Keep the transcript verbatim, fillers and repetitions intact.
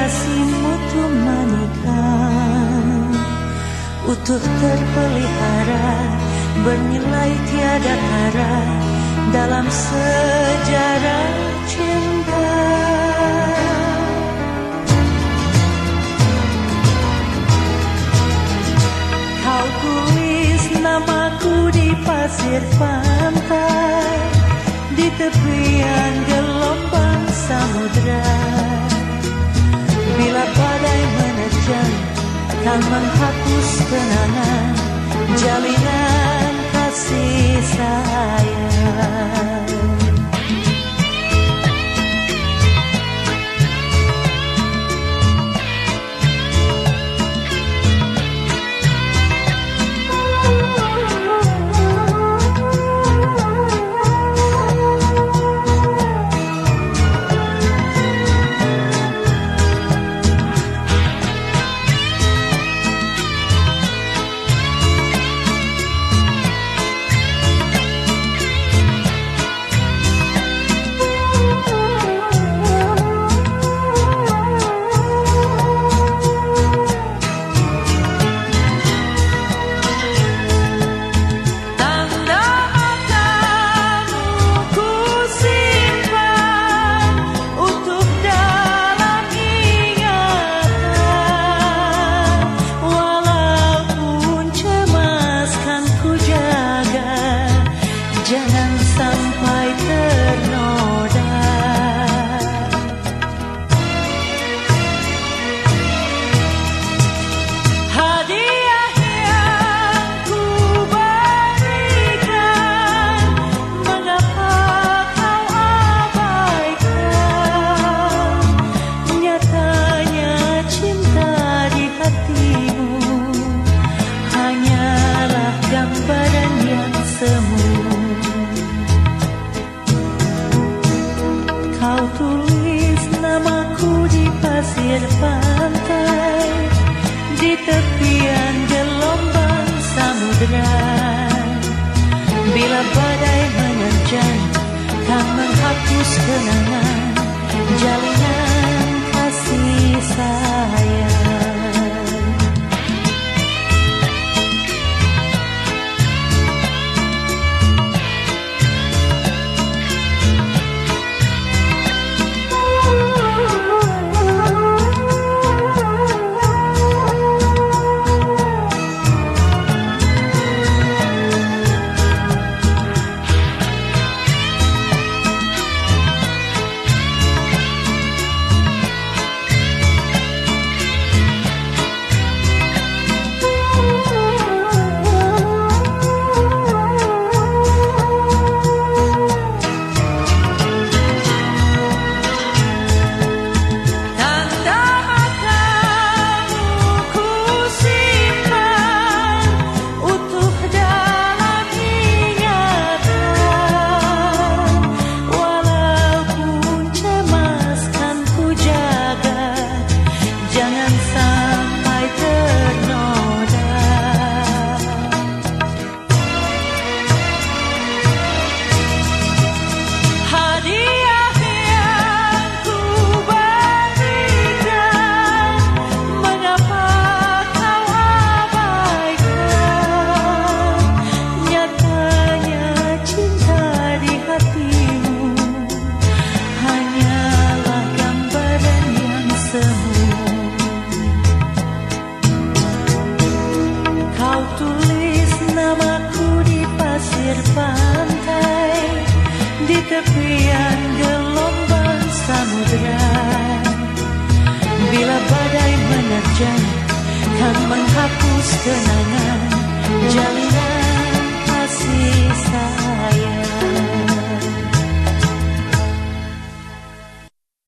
kasihmu tuh menikah, utuh terpelihara, bernilai tiada tara dalam sejarah cinta. Kau tulis namaku di pasir pantai, di tepian gelombang samudra. Bila badai menerjang, kan menghapus kenangan jalinan kasih sayang. Jangan sampai ternoda. Hadiah yang ku berikan, mengapa kau abaikan? Nyatanya cinta di hatimu hanyalah gambaran yang semu. Kau tulis namaku di pasir pantai, di tepian gelombang samudra. Bila badai menerjang, kan menghapus kenangan jalinan kasih sayang. Pantai, di tepian gelombang samudra. Bila badai menerjang, kan menghapus kenangan jalinan kasih sayang.